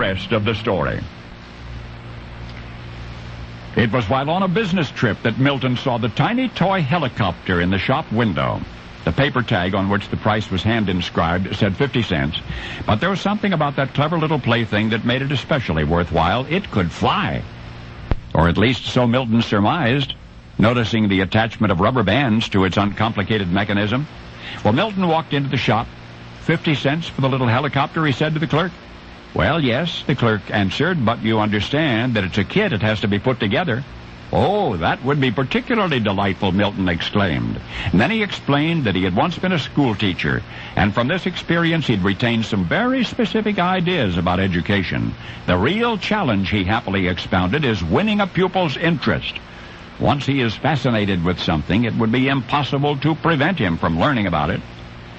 rest of the story. It was while on a business trip that Milton saw the tiny toy helicopter in the shop window. The paper tag on which the price was hand-inscribed said 50 cents, but there was something about that clever little plaything that made it especially worthwhile. It could fly. Or at least so Milton surmised, noticing the attachment of rubber bands to its uncomplicated mechanism. Well, Milton walked into the shop. 50 cents for the little helicopter, he said to the clerk. Well, yes, the clerk answered, but you understand that it's a kit. It has to be put together. Oh, that would be particularly delightful, Milton exclaimed. And then he explained that he had once been a school teacher, and from this experience he'd retained some very specific ideas about education. The real challenge, he happily expounded, is winning a pupil's interest. Once he is fascinated with something, it would be impossible to prevent him from learning about it.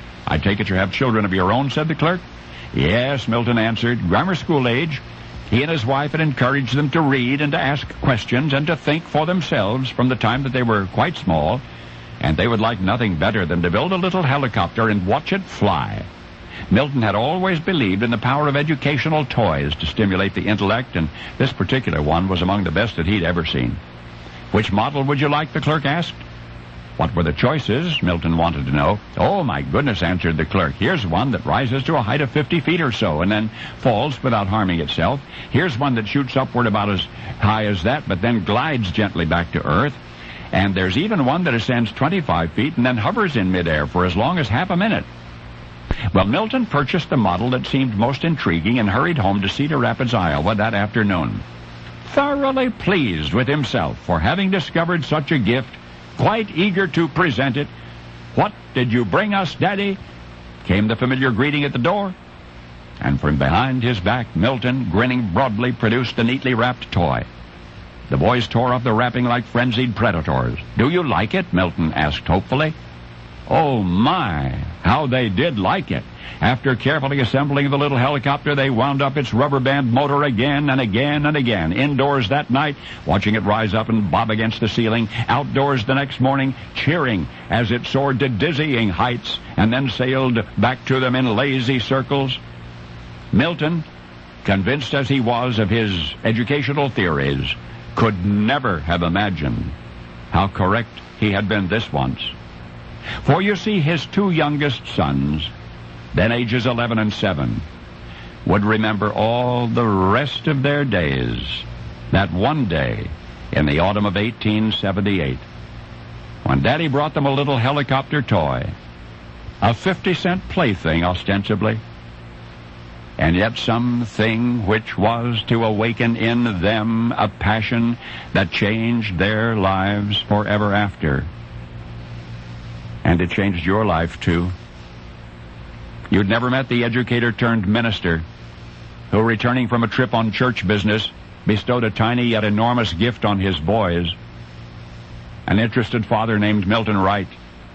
I take it you have children of your own, said the clerk. Yes, Milton answered, grammar school age. He and his wife had encouraged them to read and to ask questions and to think for themselves from the time that they were quite small, and they would like nothing better than to build a little helicopter and watch it fly. Milton had always believed in the power of educational toys to stimulate the intellect, and this particular one was among the best that he'd ever seen. Which model would you like, the clerk asked. What were the choices? Milton wanted to know. Oh, my goodness, answered the clerk. Here's one that rises to a height of 50 feet or so and then falls without harming itself. Here's one that shoots upward about as high as that, but then glides gently back to earth. And there's even one that ascends 25 feet and then hovers in midair for as long as half a minute. Well, Milton purchased the model that seemed most intriguing and hurried home to Cedar Rapids, Iowa that afternoon. Thoroughly pleased with himself for having discovered such a gift, quite eager to present it. What did you bring us, Daddy? Came the familiar greeting at the door. And from behind his back, Milton, grinning broadly, produced a neatly wrapped toy. The boys tore up the wrapping like frenzied predators. Do you like it? Milton asked hopefully. Oh, my, how they did like it. After carefully assembling the little helicopter, they wound up its rubber band motor again and again and again. Indoors that night, watching it rise up and bob against the ceiling. Outdoors the next morning, cheering as it soared to dizzying heights and then sailed back to them in lazy circles. Milton, convinced as he was of his educational theories, could never have imagined how correct he had been this once. For you see, his two youngest sons, then ages 11 and 7, would remember all the rest of their days that one day in the autumn of 1878, when Daddy brought them a little helicopter toy, a 50-cent plaything ostensibly, and yet something which was to awaken in them a passion that changed their lives forever after. And it changed your life, too. You'd never met the educator-turned-minister who, returning from a trip on church business, bestowed a tiny yet enormous gift on his boys. An interested father named Milton Wright.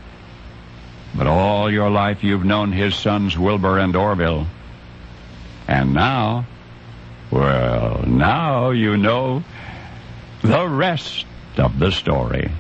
But all your life you've known his sons Wilbur and Orville. And now, well, now you know the rest of the story.